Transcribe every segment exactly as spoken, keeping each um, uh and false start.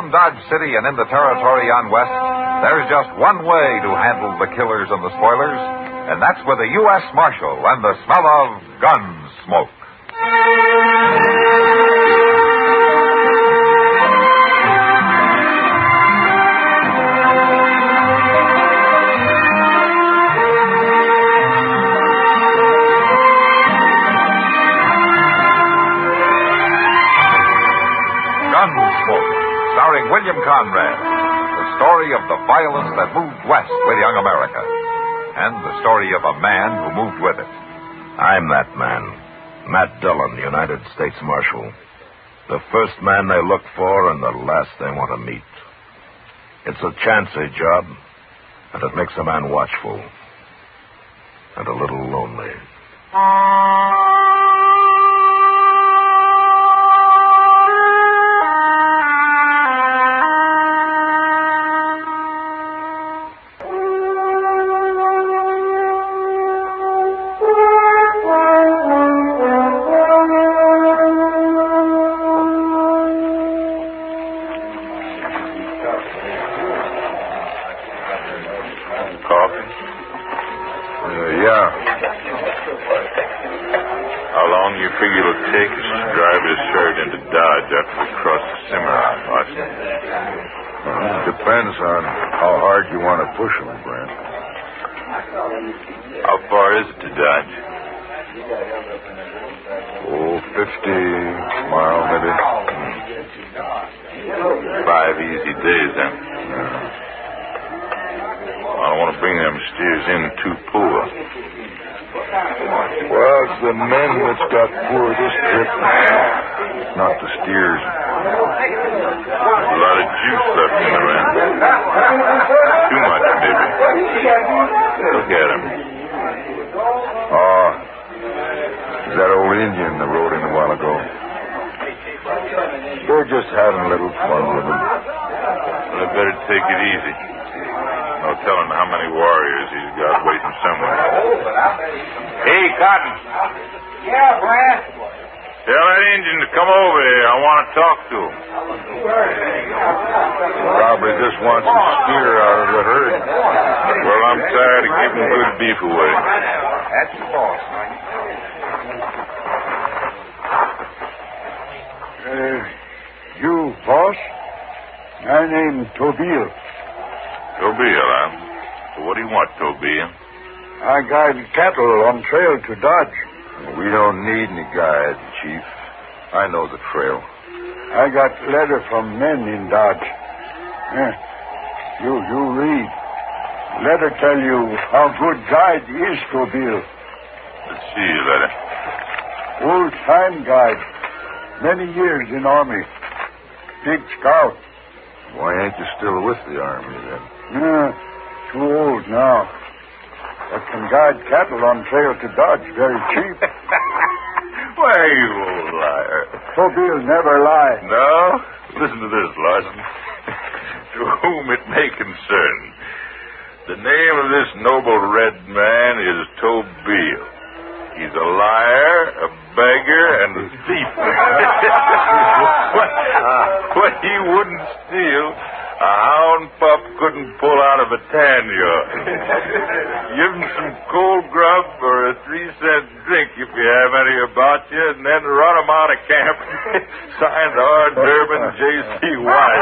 Around Dodge City and in the territory on West, there's just one way to handle the killers and the spoilers, and that's with a U S Marshal and the smell of gun smoke. Gunsmoke, starring William Conrad. The story of the violence that moved west with young America. And the story of a man who moved with it. I'm that man. Matt Dillon, United States Marshal. The first man they look for and the last they want to meet. It's a chancy job, and it makes a man watchful. And a little lonely. Depends on how hard you want to push them, Brent. How far is it to Dodge? Oh, fifty miles, maybe. Five easy days, then. Yeah. I don't want to bring them steers in too poor. Well, it's the men that's got poor this trip, not the steers. There's a lot of juice left in the ram. Too much, maybe. Look at him. Oh, is that old Indian that rode in a while ago? They're just having a little fun with him. Well, they better take it easy. No telling how many warriors he's got waiting somewhere. Hey, Cotton. Yeah, Brad. Tell that Indian to come over here. I want to talk to him. Probably just wants a steer out of the herd. Well, I'm tired of giving good beef away. That's the boss, man. Uh, you, boss? My name Tobiel. Tobiel, huh? So what do you want, Tobiel? I guide cattle on trail to Dodge. We don't need any guide, Chief. I know the trail. I got letter from men in Dodge. Eh, you you read. Letter tell you how good guide is Tobiel. Let's see your letter. Old time guide. Many years in army. Big scout. Why ain't you still with the army, then? Yeah, too old now. But can guide cattle on trail to Dodge very cheap. Why, you old liar. Tobiel never lie. No? Listen to this, Larson. To whom it may concern. The name of this noble red man is Tobiel. He's a liar, a beggar, and a thief. what, what he wouldn't steal, a hound pup couldn't pull out of a tan yard. Give him some cold grub or a three-cent drink if you have any about you, and then run him out of camp. Signed R. Durbin, J C. White.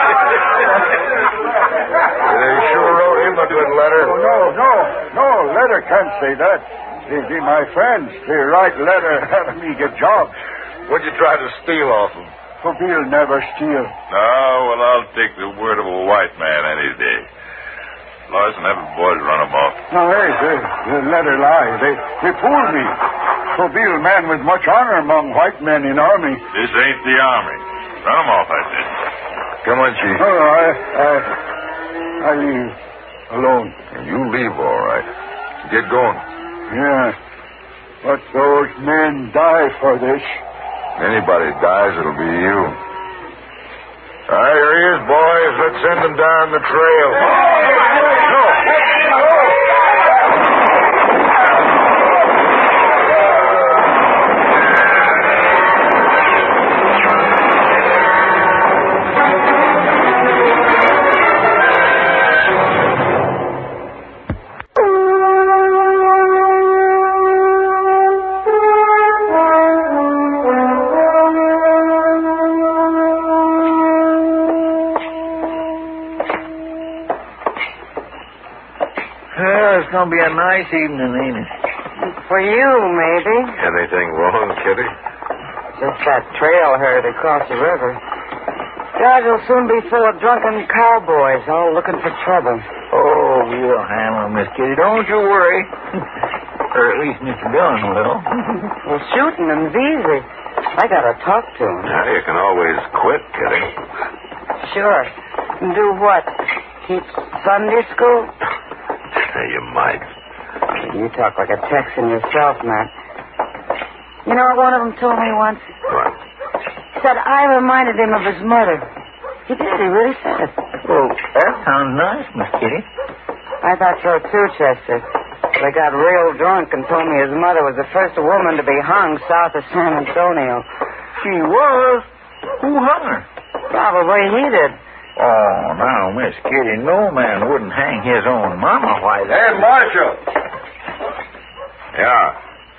They sure wrote him a good letter. Oh, no, no, no, letter can't say that. They be my friends. They write letter having me get jobs. What'd you try to steal off him? Tobiel never steal. No, well, I'll take the word of a white man any day. Larson, have the boys run him off. No, hey, they, they letter lie. They, they fooled me. Tobiel man with much honor among white men in army. This ain't the army. Run him off, I said. Come on, Chief. No, no, I, I, I leave alone. You leave, all right. Get going. Yeah, but those men die for this. Anybody dies, it'll be you. All right, here he is, boys. Let's send him down the trail. No! Well, it's going to be a nice evening, ain't it? For you, maybe. Anything wrong, Kitty? Just that trail herd across the river. Dodge will soon be full of drunken cowboys, all looking for trouble. Oh, we'll handle Miss Kitty. Don't you worry. Or at least Mister Dillon will. Well, shooting them's easy. I gotta talk to him. Yeah, you can always quit, Kitty. Sure. And do what? Teach Sunday school? You might. You talk like a Texan yourself, Matt. You know what one of them told me once? What? He said I reminded him of his mother. He did. He really said it. Well, that sounds nice, Miss Kitty. I thought so, too, Chester. They got real drunk and told me his mother was the first woman to be hung south of San Antonio. She was? Who hung her? Probably he did. Oh, now, Miss Kitty, no man wouldn't hang his own mama. Why, that... Hey, Marshal! Yeah.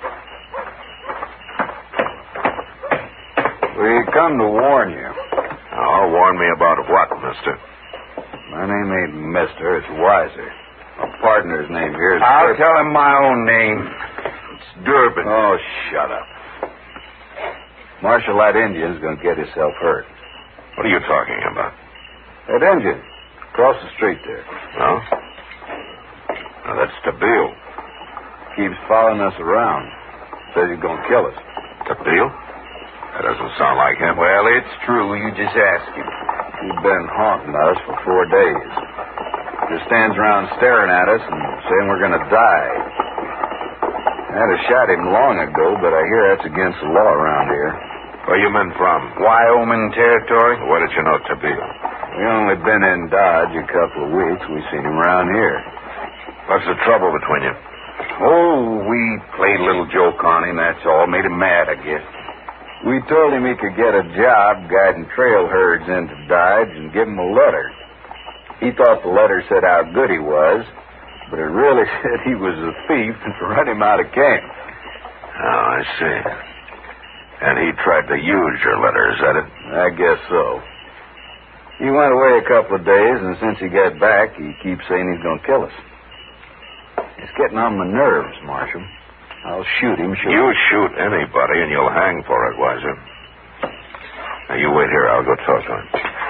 We come to warn you. Oh, warn me about what, mister? My name ain't Mister, it's Wiser. My partner's name here is... I'll Durbin. tell him my own name. It's Durbin. Oh, shut up. Marshal, that Indian's going to get himself hurt. What are you talking about? That Indian, across the street there. No? Now, that's Tabeel. Keeps following us around. Says he's going to kill us. Tabeel? That doesn't sound like him. Well, it's true. You just ask him. He's been haunting us for four days. Just stands around staring at us and saying we're going to die. I'd have shot him long ago, but I hear that's against the law around here. Where you men from? Wyoming territory? Where did you know Tabeel? We only been in Dodge a couple of weeks. We seen him around here. What's the trouble between you? Oh, we played a little joke on him, that's all. Made him mad, I guess. We told him he could get a job guiding trail herds into Dodge and give him a letter. He thought the letter said how good he was, but it really said he was a thief and to run him out of camp. Oh, I see. And he tried to use your letter, is that it? I guess so. He went away a couple of days, and since he got back, he keeps saying he's going to kill us. It's getting on my nerves, Marshal. I'll shoot him, shoot You him. shoot anybody, and you'll hang for it, Wiser. Now, you wait here. I'll go talk to him.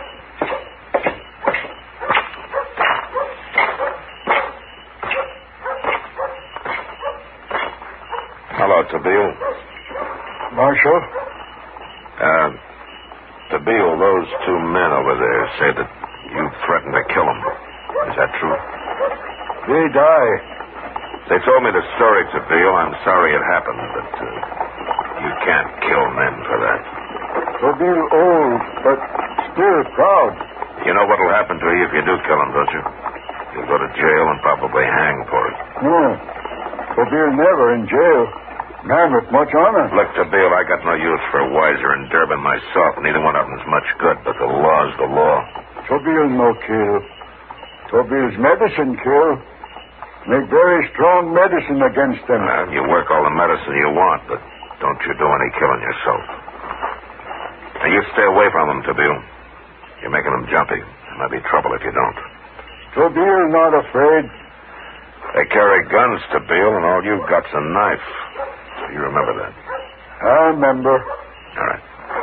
Hello, Tabeel. Marshal? Uh, Tabeel, those two men over there say that you threatened to kill them. Is that true? They die. They told me the story, Tabeel. I'm sorry it happened, but uh, you can't kill men for that. They'll be old, but still proud. You know what'll happen to you if you do kill them, don't you? You'll go to jail and probably hang for it. No. They'll be never in jail. Man with much honor. Look, Tabeel, I got no use for Wiser and Durbin myself. Neither one of them's much good, but the law's the law. Tobil no kill. Tobil's medicine kill. Make very strong medicine against them. Well, you work all the medicine you want, but don't you do any killing yourself. Now, you stay away from them, Tabeel. You're making them jumpy. There might be trouble if you don't. Tobil not afraid. They carry guns, Tabeel, and all you've got's a knife. So you remember that. I remember. All right.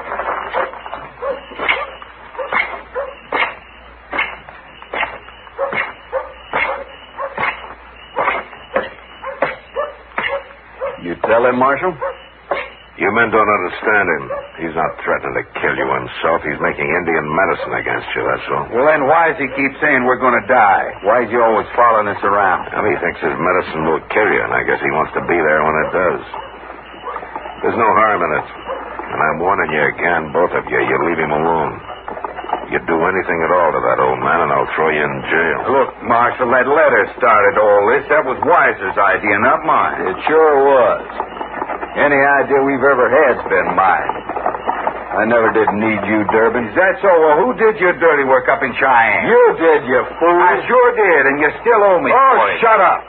You tell him, Marshal? You men don't understand him. He's not threatening to kill you himself. He's making Indian medicine against you, that's all. Well, then why does he keep saying we're going to die? Why is he always following us around? Well, he thinks his medicine will kill you, and I guess he wants to be there when it does. There's no harm in it. And I'm warning you again, both of you, you leave him alone. You do anything at all to that old man, and I'll throw you in jail. Look, Marshal, that letter started all this. That was Wiser's idea, not mine. It sure was. Any idea we've ever had's been mine. I never did need you, Durbin. Is that so? Well, who did your dirty work up in Cheyenne? You did, you fool. I sure did, and you still owe me Oh, for it. shut up.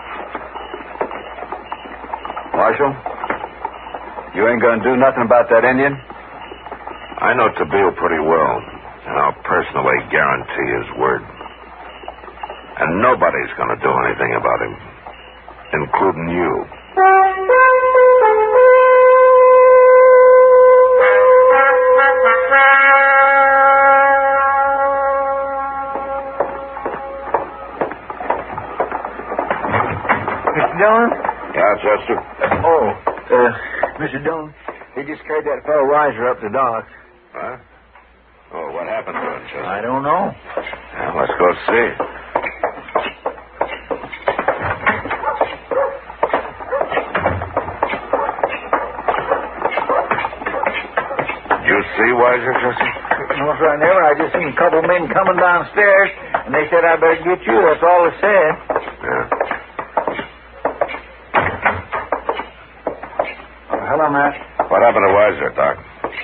Marshal, you ain't gonna do nothing about that Indian? I know Tabeel pretty well, and I'll personally guarantee his word. And nobody's going to do anything about him, including you. Mister Dillon? Yeah, Chester? Oh, uh, Mister Dillon, they just carried that fellow Weiser up the dock. Huh? Oh, what happened to him, Chester? I don't know. Yeah, let's go see. Did you see Weiser, Chester? No, sir, I never. I just seen a couple men coming downstairs, and they said I better get you. That's all they said. Yeah. Hello, Matt. What happened to Weiser, Doc?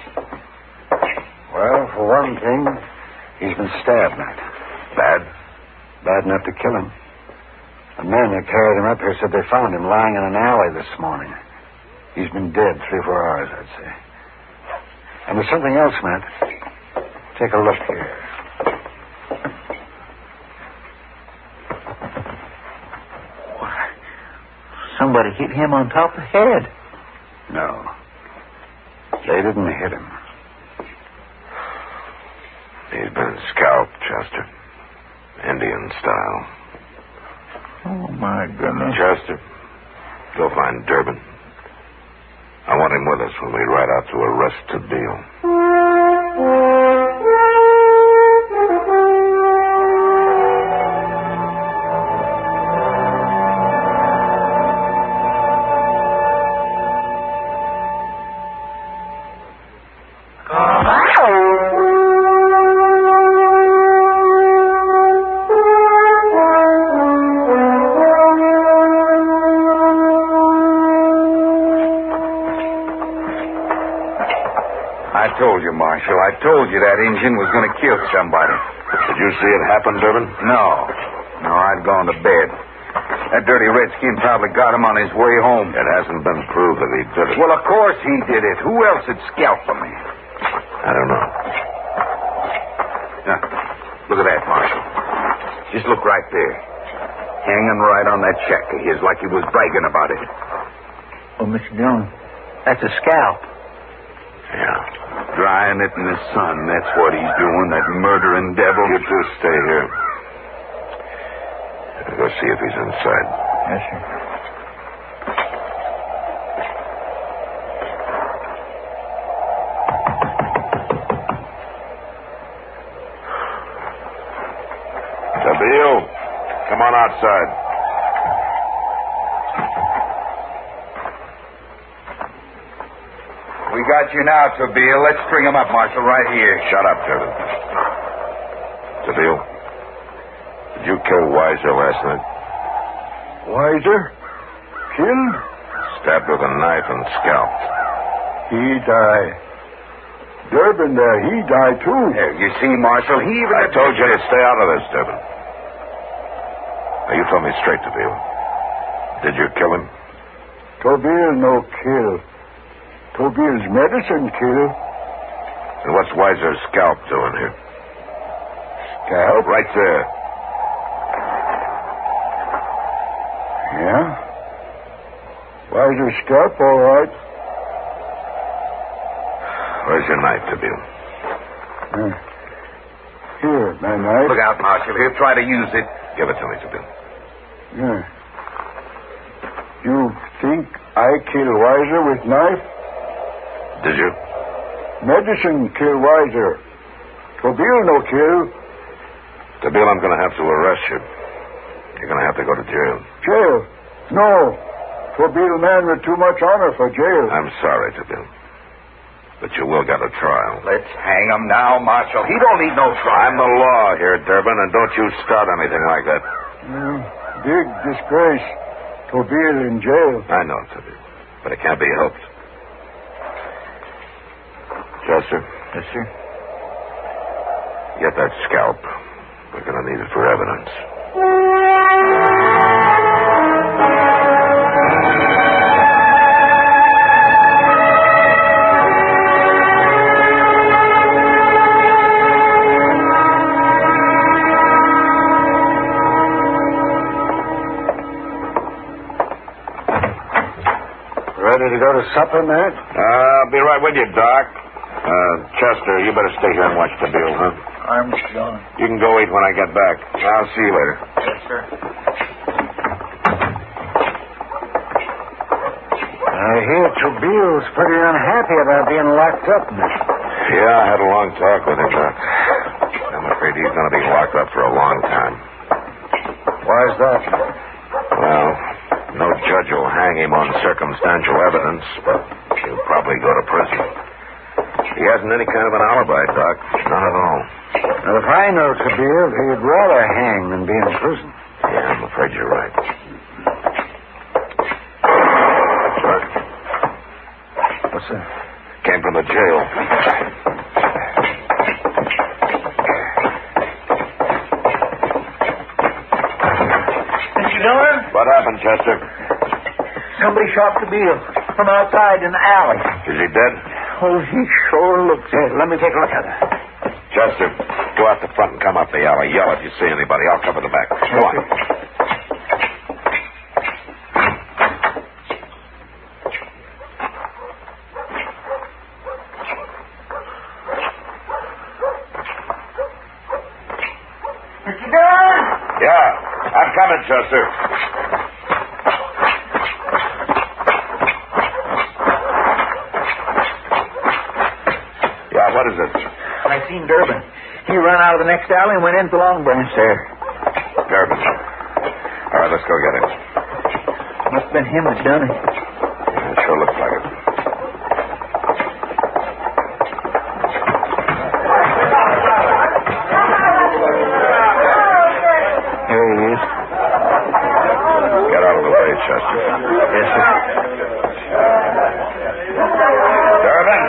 Well, for one thing, he's been stabbed, Matt. Bad? Bad enough to kill him. The men that carried him up here said they found him lying in an alley this morning. He's been dead three or four hours, I'd say. And there's something else, Matt. Take a look here. Somebody hit him on top of the head. No. They didn't hit him. He's been scalped, Chester. Indian style. Oh, my goodness. Chester, go find Durbin. I want him with us when we ride out to arrest Tabeel. I told you, Marshal. I told you that engine was going to kill somebody. Did you see it happen, Durbin? No. No, I'd gone to bed. That dirty redskin probably got him on his way home. It hasn't been proved that he did it. Well, of course he did it. Who else had scalped me? I don't know. Now, look at that, Marshal. Just look right there. Hanging right on that check of his like he was bragging about it. Oh, Mister Dillon, that's a scalp. Yeah. Drying it in the sun. That's what he's doing, that murdering devil. You two stay here. I'll go see if he's inside. Yes, sir. Tabeel, come on outside. We got you now, Tabeel. Let's string him up, Marshal, right here. Shut up, Durbin. Tabeel, did you kill Weiser last night? Weiser? Killed? Stabbed with a knife and scalped. He died. Durbin there, he died too. There, you see, Marshal, he even... I told you to stay out of this, Durbin. Now, you tell me straight, Tabeel. Did you kill him? Tabeel no kill. Tabeel's medicine kill. And what's Weiser's scalp doing here? Scalp? Right there. Yeah? Weiser's scalp, all right. Where's your knife, Tabeel? Uh, here, my knife. Look out, Marshal. He'll try to use it. Give it to me, Tabeel. Yeah. You think I kill Weiser with knife? Did you? Medicine kill Weiser. Tabeel no kill. Tabeel, I'm going to have to arrest you. You're going to have to go to jail. Jail? No. Tabeel man with too much honor for jail. I'm sorry, Tabeel. But you will get a trial. Let's hang him now, Marshal. He don't need no trial. I'm the law here, Durbin, and don't you start anything like that. Yeah, big disgrace. Tabeel in jail. I know, Tabeel, but it can't be helped. Chester? Yes, sir. Get that scalp. We're going to need it for evidence. ready to go to supper, Matt? Uh, I'll be right with you, Doc. Uh, Chester, you better stay here and watch the bill, huh? I'm gone. You can go eat when I get back. I'll see you later. Yes, sir. I hear Trubille's pretty unhappy about being locked up, Matt. Yeah, I had a long talk with him, Doc. I'm afraid he's going to be locked up for a long time. Why's that? Well, no judge will hang him on circumstantial evidence, but he'll probably go to prison. He hasn't any kind of an alibi, Doc. None at all. Well, if I know Trubille, he'd rather hang than be in prison. Yeah, I'm afraid you're right. What? What's that? Came from the jail. Mister Dillon? What happened, Chester? Somebody shot Trubille from outside in the alley. Is he dead? Oh, he sure looks it. Let me take a look at it. Chester, go out the front and come up the alley. Yell if you see anybody. I'll cover the back. Go on. Mister Dillon? Yeah, I'm coming, Chester. Yeah, what is it? I seen Durbin. He ran out of the next alley and went into the Long Branch there. Durbin. All right, let's go get him. Must have been him that done it. Yeah, it sure looks like it. There he is. Get out of the way, Chester. Yes, sir. Durbin!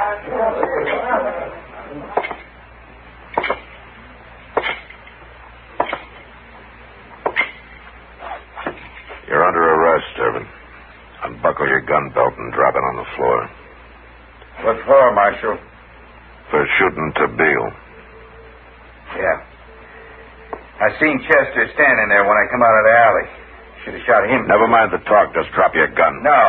You're under arrest, Durbin. Unbuckle your gun belt and drop it on the floor. What for, Marshal? For shooting Trubille. Yeah. I seen Chester standing there when I come out of the alley. Should have shot him. Never mind the talk. Just drop your gun. No.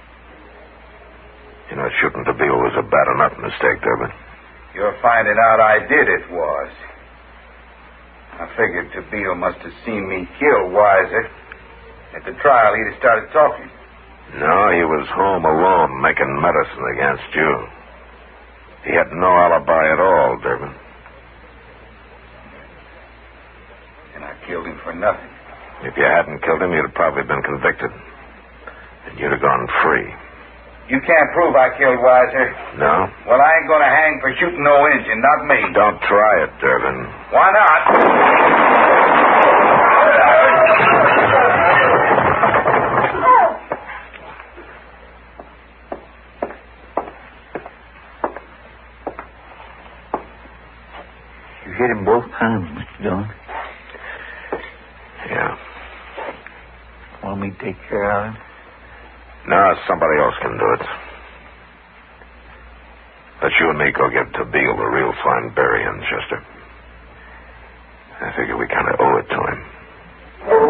You know, shooting Trubille was a bad enough mistake, Durbin. You're finding out I did it was. I figured Trubille must have seen me kill Weiser. At the trial, he'd have started talking. No, he was home alone making medicine against you. He had no alibi at all, Durbin. And I killed him for nothing. If you hadn't killed him, you'd have probably been convicted. And you'd have gone free. You can't prove I killed Weiser. No? Well, I ain't gonna hang for shooting no Injun, not me. Don't try it, Durbin. Why not? You hit him both times, Mister Dillon. Yeah. Want me to take care of him? No, somebody else can do it. Let you and me go give Trubille a real fine burying, Chester. I figure we kind of owe it to him.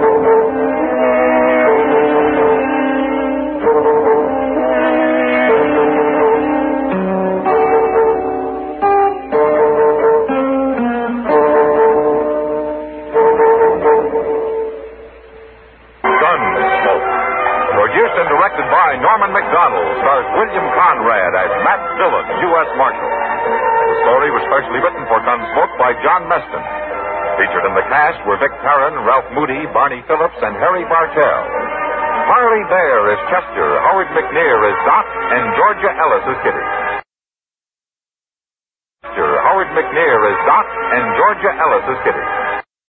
Produced and directed by Norman McDonald, stars William Conrad as Matt Dillon, U S Marshal. The story was specially written for Gunsmoke by John Meston. Featured in the cast were Vic Perrin, Ralph Moody, Barney Phillips, and Harry Bartell. Harley Bear is Chester, Howard McNear is Doc, and Georgia Ellis is Kitty. Howard McNear is Doc, and Georgia Ellis is Kitty.